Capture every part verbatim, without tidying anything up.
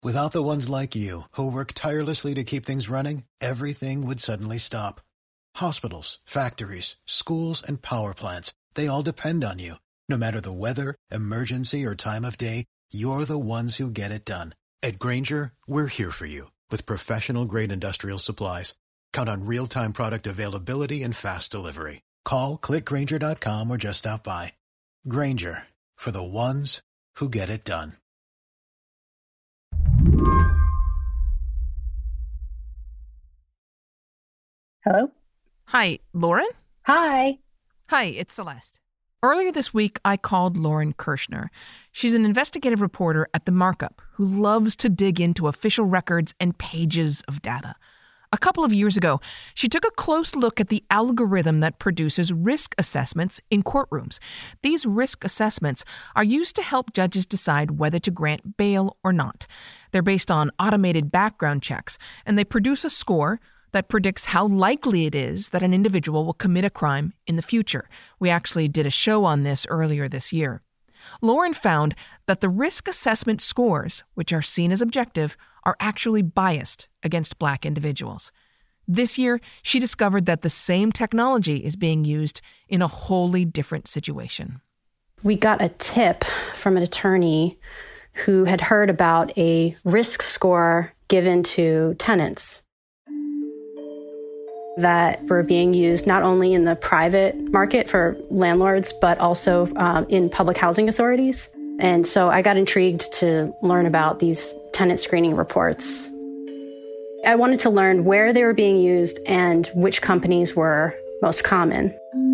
Without the ones like you, who work tirelessly to keep things running, everything would suddenly stop. Hospitals, factories, schools, and power plants, they all depend on you. No matter the weather, emergency, or time of day, you're the ones who get it done. At Grainger, we're here for you with professional-grade industrial supplies. Count on real-time product availability and fast delivery. Call, click Grainger dot com, or just stop by. Grainger, for the ones who get it done. Hello? Hi, Lauren? Hi. Hi, it's Celeste. Earlier this week, I called Lauren Kirshner. She's an investigative reporter at The Markup who loves to dig into official records and pages of data. A couple of years ago, she took a close look at the algorithm that produces risk assessments in courtrooms. These risk assessments are used to help judges decide whether to grant bail or not. They're based on automated background checks, and they produce a score that predicts how likely it is that an individual will commit a crime in the future. We actually did a show on this earlier this year. Lauren found that the risk assessment scores, which are seen as objective, are actually biased against Black individuals. This year, she discovered that the same technology is being used in a wholly different situation. We got a tip from an attorney who had heard about a risk score given to tenants that were being used not only in the private market for landlords, but also um, in public housing authorities. And so I got intrigued to learn about these tenant screening reports. I wanted to learn where they were being used and which companies were most common.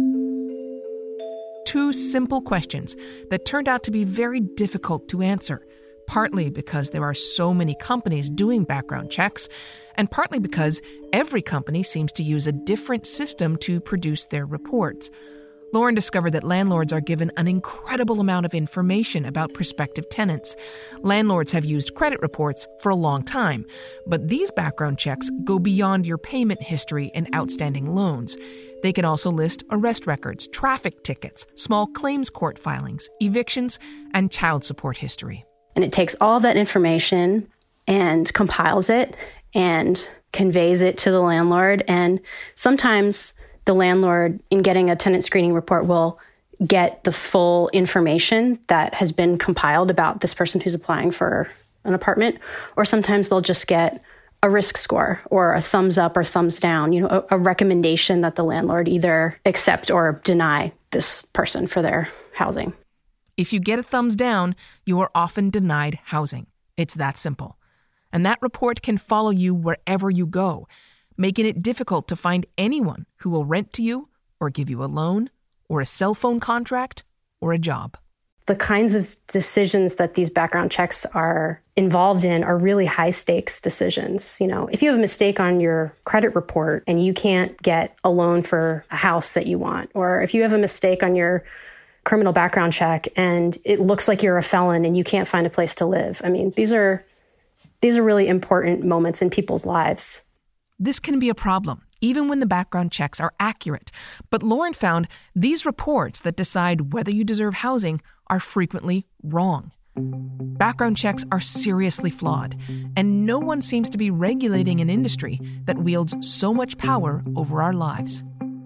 Two simple questions that turned out to be very difficult to answer, partly because there are so many companies doing background checks, and partly because every company seems to use a different system to produce their reports. Lauren discovered that landlords are given an incredible amount of information about prospective tenants. Landlords have used credit reports for a long time, but these background checks go beyond your payment history and outstanding loans. They can also list arrest records, traffic tickets, small claims court filings, evictions, and child support history. And it takes all that information and compiles it and conveys it to the landlord. And sometimes the landlord, in getting a tenant screening report, will get the full information that has been compiled about this person who's applying for an apartment. Or sometimes they'll just get a risk score or a thumbs up or thumbs down, you know, a, a recommendation that the landlord either accept or deny this person for their housing. If you get a thumbs down, you are often denied housing. It's that simple. And that report can follow you wherever you go, making it difficult to find anyone who will rent to you or give you a loan or a cell phone contract or a job. The kinds of decisions that these background checks are involved in are really high stakes decisions. You know, if you have a mistake on your credit report and you can't get a loan for a house that you want, or if you have a mistake on your criminal background check and it looks like you're a felon and you can't find a place to live. I mean, these are these are really important moments in people's lives. This can be a problem, even when the background checks are accurate. But Lauren found these reports that decide whether you deserve housing are frequently wrong. Background checks are seriously flawed, and no one seems to be regulating an industry that wields so much power over our lives.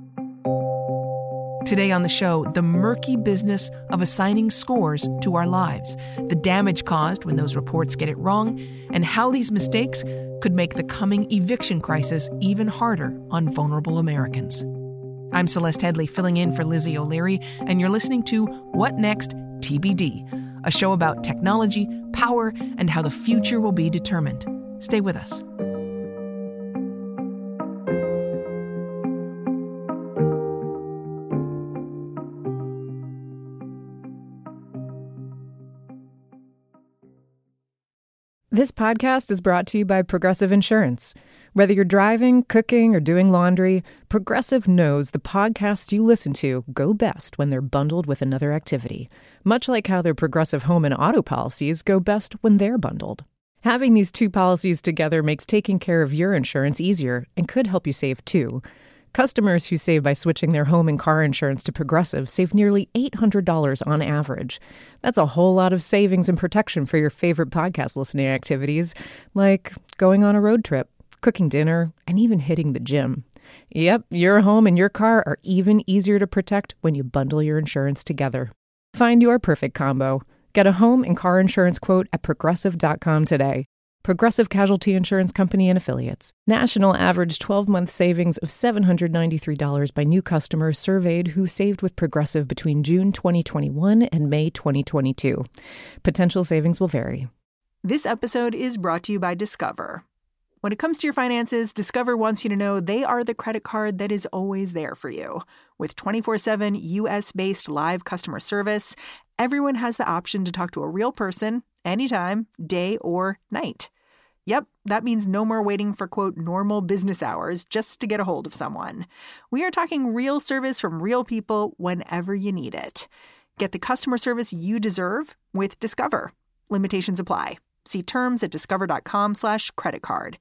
Today on the show, the murky business of assigning scores to our lives, the damage caused when those reports get it wrong, and how these mistakes could make the coming eviction crisis even harder on vulnerable Americans. I'm Celeste Headley, filling in for Lizzie O'Leary, and you're listening to What Next? T B D, a show about technology, power, and how the future will be determined. Stay with us. This podcast is brought to you by Progressive Insurance. Whether you're driving, cooking, or doing laundry, Progressive knows the podcasts you listen to go best when they're bundled with another activity, much like how their Progressive home and auto policies go best when they're bundled. Having these two policies together makes taking care of your insurance easier and could help you save too. Customers who save by switching their home and car insurance to Progressive save nearly eight hundred dollars on average. That's a whole lot of savings and protection for your favorite podcast listening activities, like going on a road trip, cooking dinner, and even hitting the gym. Yep, your home and your car are even easier to protect when you bundle your insurance together. Find your perfect combo. Get a home and car insurance quote at progressive dot com today. Progressive Casualty Insurance Company and Affiliates. National average twelve-month savings of seven hundred ninety-three dollars by new customers surveyed who saved with Progressive between June twenty twenty-one and May twenty twenty-two. Potential savings will vary. This episode is brought to you by Discover. When it comes to your finances, Discover wants you to know they are the credit card that is always there for you. With twenty-four seven U S-based live customer service, everyone has the option to talk to a real person anytime, day or night. Yep, that means no more waiting for, quote, normal business hours just to get a hold of someone. We are talking real service from real people whenever you need it. Get the customer service you deserve with Discover. Limitations apply. See terms at discover.com slash credit card.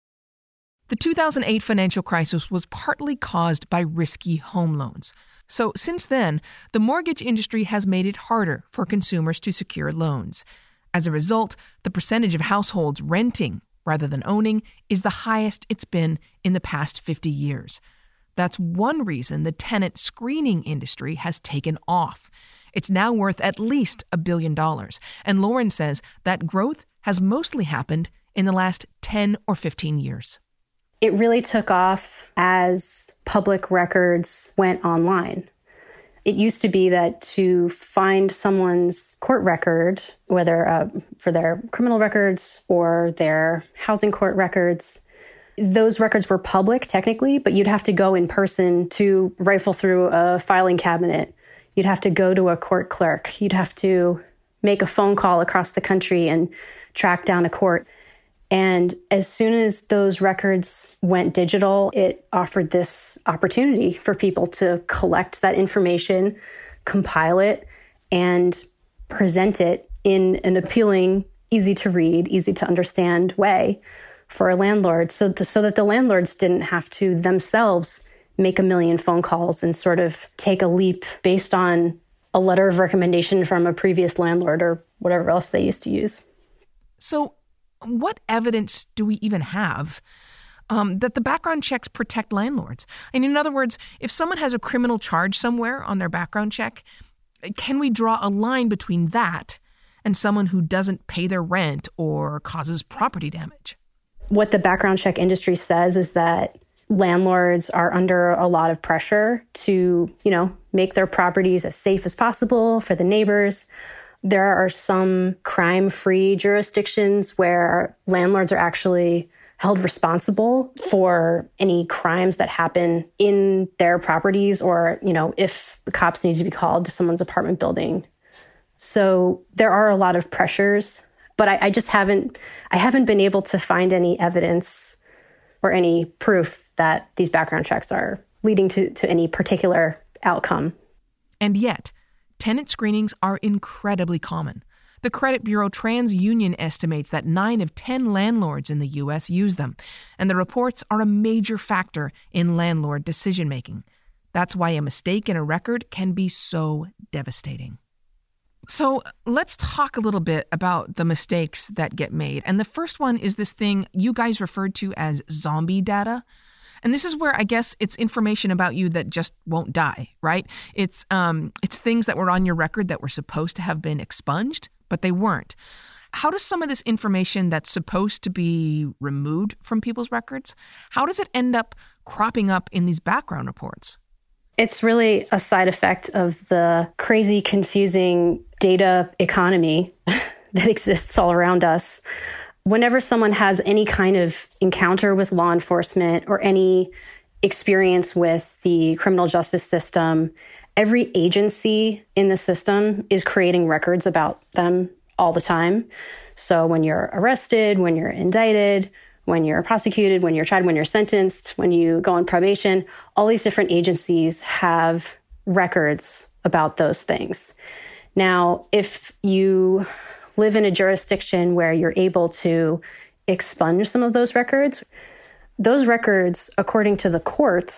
The two thousand eight financial crisis was partly caused by risky home loans. So since then, the mortgage industry has made it harder for consumers to secure loans. As a result, the percentage of households renting rather than owning is the highest it's been in the past fifty years. That's one reason the tenant screening industry has taken off. It's now worth at least a billion dollars, and Lauren says that growth has mostly happened in the last ten or fifteen years. It really took off as public records went online. It used to be that to find someone's court record, whether uh, for their criminal records or their housing court records, those records were public technically, but you'd have to go in person to rifle through a filing cabinet. You'd have to go to a court clerk. You'd have to make a phone call across the country and track down a court. And as soon as those records went digital, it offered this opportunity for people to collect that information, compile it, and present it in an appealing, easy to read, easy to understand way for a landlord, so, the, so that the landlords didn't have to themselves make a million phone calls and sort of take a leap based on a letter of recommendation from a previous landlord or whatever else they used to use. So what evidence do we even have um, that the background checks protect landlords? And in other words, if someone has a criminal charge somewhere on their background check, can we draw a line between that and someone who doesn't pay their rent or causes property damage? What the background check industry says is that landlords are under a lot of pressure to, you know, make their properties as safe as possible for the neighbors. There are some crime-free jurisdictions where landlords are actually held responsible for any crimes that happen in their properties, or, you know, if the cops need to be called to someone's apartment building. So there are a lot of pressures, but I, I just haven't, I haven't been able to find any evidence or any proof that these background checks are leading to, to any particular outcome. And yet, tenant screenings are incredibly common. The credit bureau TransUnion estimates that nine of ten landlords in the U S use them, and the reports are a major factor in landlord decision-making. That's why a mistake in a record can be so devastating. So let's talk a little bit about the mistakes that get made. And the first one is this thing you guys referred to as zombie data. And this is where I guess it's information about you that just won't die, right? It's um, it's things that were on your record that were supposed to have been expunged, but they weren't. How does some of this information that's supposed to be removed from people's records, how does it end up cropping up in these background reports? It's really a side effect of the crazy, confusing data economy that exists all around us. Whenever someone has any kind of encounter with law enforcement or any experience with the criminal justice system, every agency in the system is creating records about them all the time. So when you're arrested, when you're indicted, when you're prosecuted, when you're tried, when you're sentenced, when you go on probation, all these different agencies have records about those things. Now, if you live in a jurisdiction where you're able to expunge some of those records, those records, according to the courts,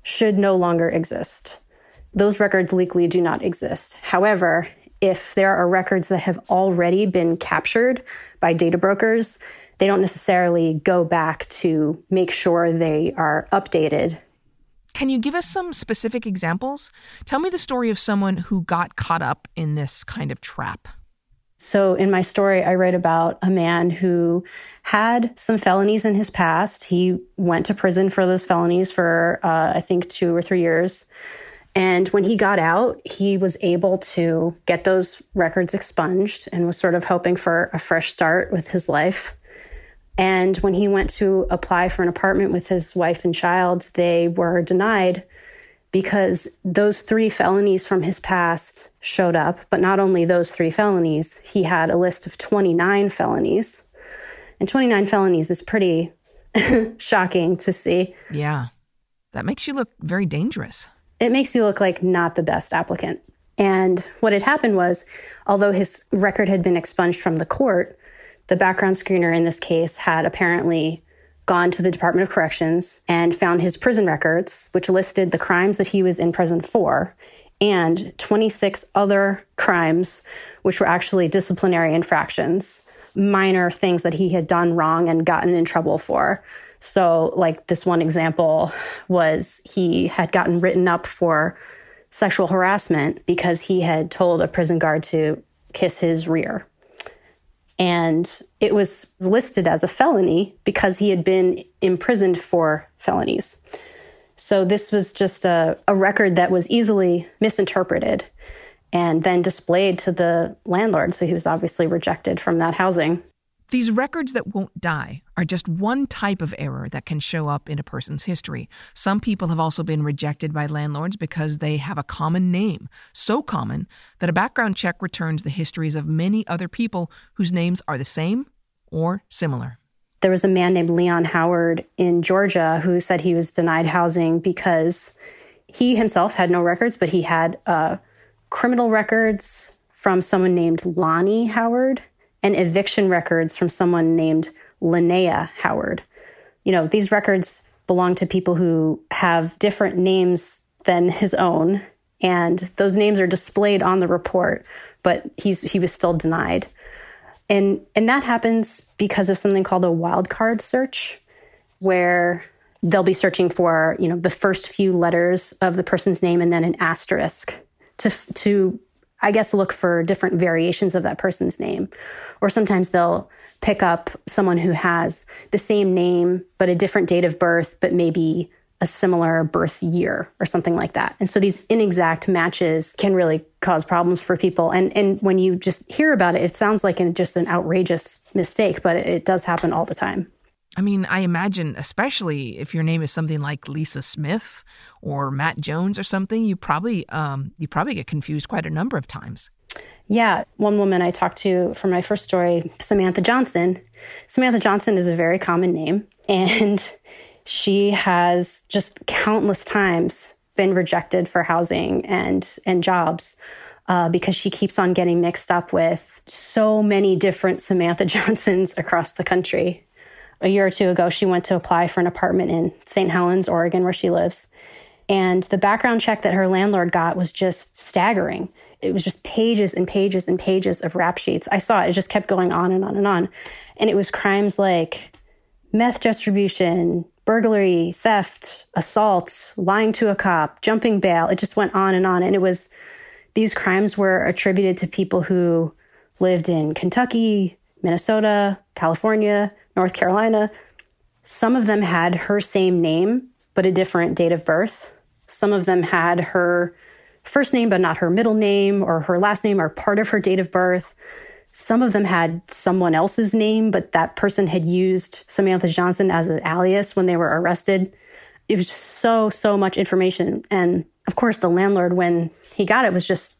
should no longer exist. Those records legally do not exist. However, if there are records that have already been captured by data brokers, they don't necessarily go back to make sure they are updated. Can you give us some specific examples? Tell me the story of someone who got caught up in this kind of trap. So in my story, I write about a man who had some felonies in his past. He went to prison for those felonies for, uh, I think, two or three years. And when he got out, he was able to get those records expunged and was sort of hoping for a fresh start with his life. And when he went to apply for an apartment with his wife and child, they were denied because those three felonies from his past showed up. But not only those three felonies, he had a list of twenty-nine felonies. And twenty-nine felonies is pretty shocking to see. Yeah, that makes you look very dangerous. It makes you look like not the best applicant. And what had happened was, although his record had been expunged from the court, the background screener in this case had apparently gone to the Department of Corrections and found his prison records, which listed the crimes that he was in prison for, and twenty-six other crimes, which were actually disciplinary infractions, minor things that he had done wrong and gotten in trouble for. So like this one example was he had gotten written up for sexual harassment because he had told a prison guard to kiss his rear. And it was listed as a felony because he had been imprisoned for felonies. So this was just a, a record that was easily misinterpreted and then displayed to the landlord. So he was obviously rejected from that housing. These records that won't die are just one type of error that can show up in a person's history. Some people have also been rejected by landlords because they have a common name, so common that a background check returns the histories of many other people whose names are the same or similar. There was a man named Leon Howard in Georgia who said he was denied housing because he himself had no records, but he had uh, criminal records from someone named Lonnie Howard and eviction records from someone named Linnea Howard. You know, these records belong to people who have different names than his own, and those names are displayed on the report, but he's he was still denied. And and that happens because of something called a wildcard search, where they'll be searching for, you know, the first few letters of the person's name and then an asterisk to to I guess, look for different variations of that person's name. Or sometimes they'll pick up someone who has the same name, but a different date of birth, but maybe a similar birth year or something like that. And so these inexact matches can really cause problems for people. And and when you just hear about it, it sounds like an, just an outrageous mistake, but it, it does happen all the time. I mean, I imagine, especially if your name is something like Lisa Smith or Matt Jones or something, you probably um, you probably get confused quite a number of times. Yeah. One woman I talked to for my first story, Samantha Johnson. Samantha Johnson is a very common name, and she has just countless times been rejected for housing and, and jobs uh, because she keeps on getting mixed up with so many different Samantha Johnsons across the country. A year or two ago, she went to apply for an apartment in Saint Helens, Oregon, where she lives. And the background check that her landlord got was just staggering. It was just pages and pages and pages of rap sheets. I saw it. It just kept going on and on and on. And it was crimes like meth distribution, burglary, theft, assault, lying to a cop, jumping bail. It just went on and on. And it was, these crimes were attributed to people who lived in Kentucky, Minnesota, California, North Carolina. Some of them had her same name, but a different date of birth. Some of them had her first name, but not her middle name, or her last name, or part of her date of birth. Some of them had someone else's name, but that person had used Samantha Johnson as an alias when they were arrested. It was just so, so much information. And of course, the landlord, when he got it, was just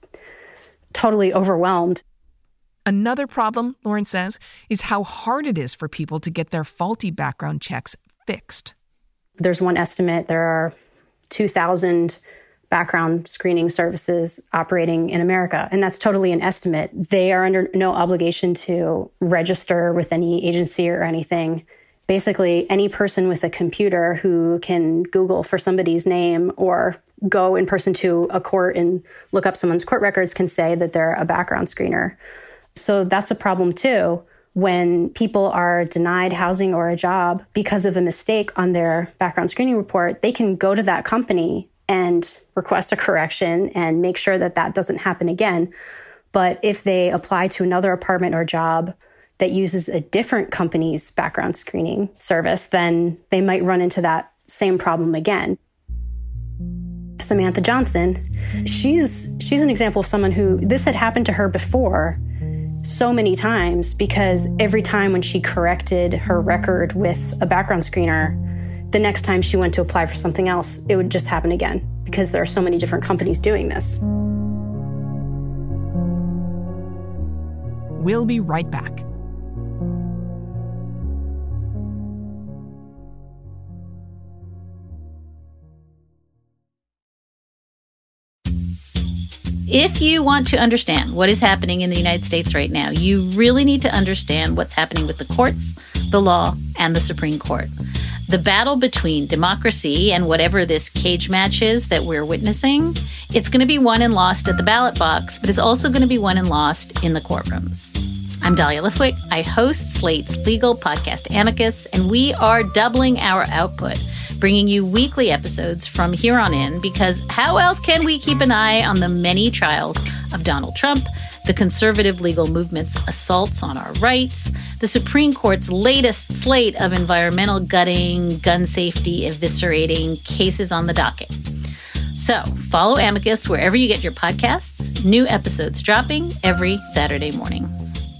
totally overwhelmed. Another problem, Lauren says, is how hard it is for people to get their faulty background checks fixed. There's one estimate. There are two thousand background screening services operating in America, and that's totally an estimate. They are under no obligation to register with any agency or anything. basically any person with a computer who can Google for somebody's name or go in person to a court and look up someone's court records can say that they're a background screener. So that's a problem too. When people are denied housing or a job because of a mistake on their background screening report, they can go to that company and request a correction and make sure that that doesn't happen again. But if they apply to another apartment or job that uses a different company's background screening service, then they might run into that same problem again. Samantha Johnson, she's she's an example of someone who this had happened to her before so many times, because every time when she corrected her record with a background screener, the next time she went to apply for something else, it would just happen again because there are so many different companies doing this. We'll be right back. If you want to understand what is happening in the United States right now, you really need to understand what's happening with the courts, the law, and the Supreme Court. The battle between democracy and whatever this cage match is that we're witnessing, it's going to be won and lost at the ballot box, but it's also going to be won and lost in the courtrooms. I'm Dahlia Lithwick. I host Slate's legal podcast Amicus, and we are doubling our output, bringing you weekly episodes from here on in, because how else can we keep an eye on the many trials of Donald Trump, the conservative legal movement's assaults on our rights, the Supreme Court's latest slate of environmental gutting, gun safety eviscerating cases on the docket. So follow Amicus wherever you get your podcasts, new episodes dropping every Saturday morning.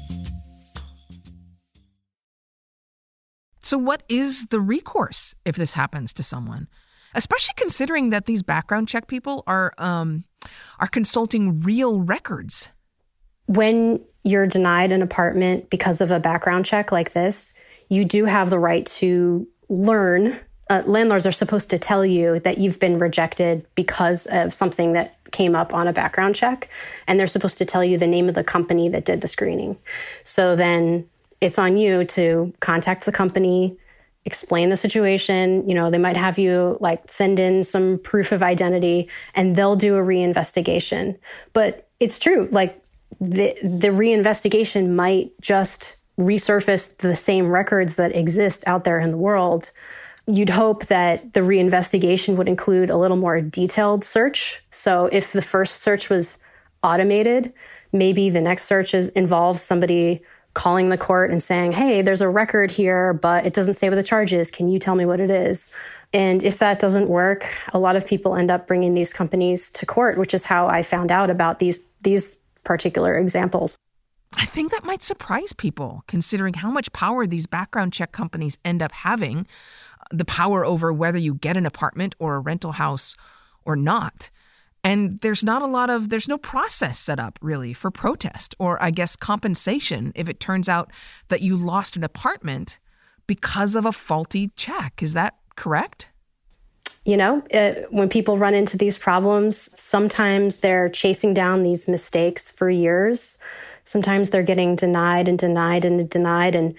So what is the recourse if this happens to someone? Especially considering that these background check people are um, are consulting real records. When you're denied an apartment because of a background check like this, you do have the right to learn. Uh, landlords are supposed to tell you that you've been rejected because of something that came up on a background check. And they're supposed to tell you the name of the company that did the screening. So then it's on you to contact the company, explain the situation. You know, they might have you like send in some proof of identity and they'll do a reinvestigation. But it's true, like the the reinvestigation might just resurface the same records that exist out there in the world. You'd hope that the reinvestigation would include a little more detailed search. So if the first search was automated, maybe the next search is involves somebody calling the court and saying, hey, there's a record here, but it doesn't say what the charge is. Can you tell me what it is? And if that doesn't work, a lot of people end up bringing these companies to court, which is how I found out about these these particular examples. I think that might surprise people, considering how much power these background check companies end up having, the power over whether you get an apartment or a rental house or not. And there's not a lot of, there's no process set up really for protest or I guess compensation if it turns out that you lost an apartment because of a faulty check. Is that correct? You know, it, when people run into these problems, sometimes they're chasing down these mistakes for years. Sometimes they're getting denied and denied and denied and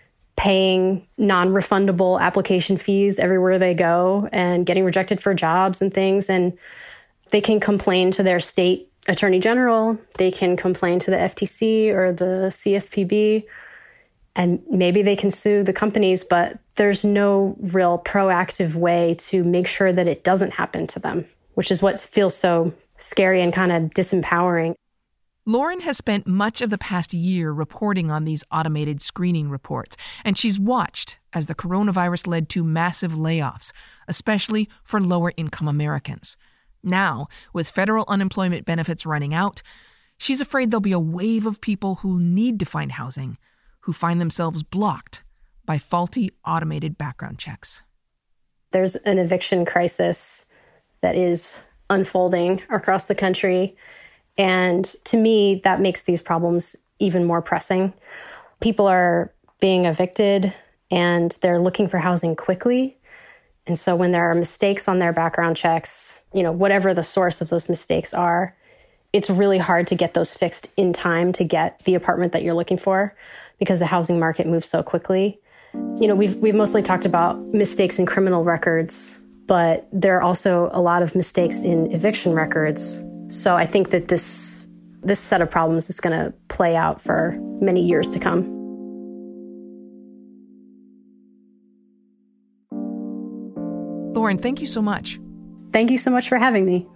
paying non-refundable application fees everywhere they go and getting rejected for jobs and things. And they can complain to their state attorney general. They can complain to the F T C or the C F P B. And maybe they can sue the companies, but there's no real proactive way to make sure that it doesn't happen to them, which is what feels so scary and kind of disempowering. Lauren has spent much of the past year reporting on these automated screening reports, and she's watched as the coronavirus led to massive layoffs, especially for lower-income Americans. Now, with federal unemployment benefits running out, she's afraid there'll be a wave of people who need to find housing, who find themselves blocked by faulty automated background checks. There's an eviction crisis that is unfolding across the country. And to me, that makes these problems even more pressing. People are being evicted and they're looking for housing quickly. And so when there are mistakes on their background checks, you know, whatever the source of those mistakes are, it's really hard to get those fixed in time to get the apartment that you're looking for because the housing market moves so quickly. You know, we've we've mostly talked about mistakes in criminal records, but there are also a lot of mistakes in eviction records. So I think that this this set of problems is going to play out for many years to come. Lauren, thank you so much. Thank you so much for having me.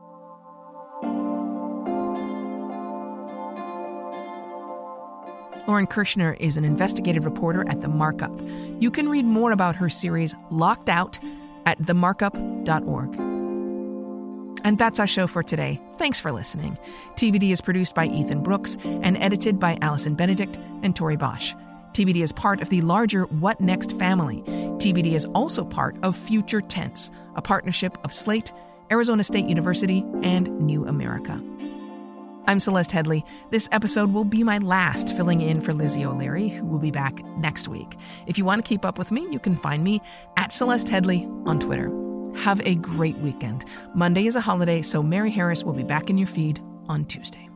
Lauren Kirshner is an investigative reporter at The Markup. You can read more about her series Locked Out at the markup dot org. And that's our show for today. Thanks for listening. T B D is produced by Ethan Brooks and edited by Allison Benedict and Tori Bosch. T B D is part of the larger What Next family. T B D is also part of Future Tense, a partnership of Slate, Arizona State University, and New America. I'm Celeste Headlee. This episode will be my last filling in for Lizzie O'Leary, who will be back next week. If you want to keep up with me, you can find me at Celeste Headlee on Twitter. Have a great weekend. Monday is a holiday, so Mary Harris will be back in your feed on Tuesday.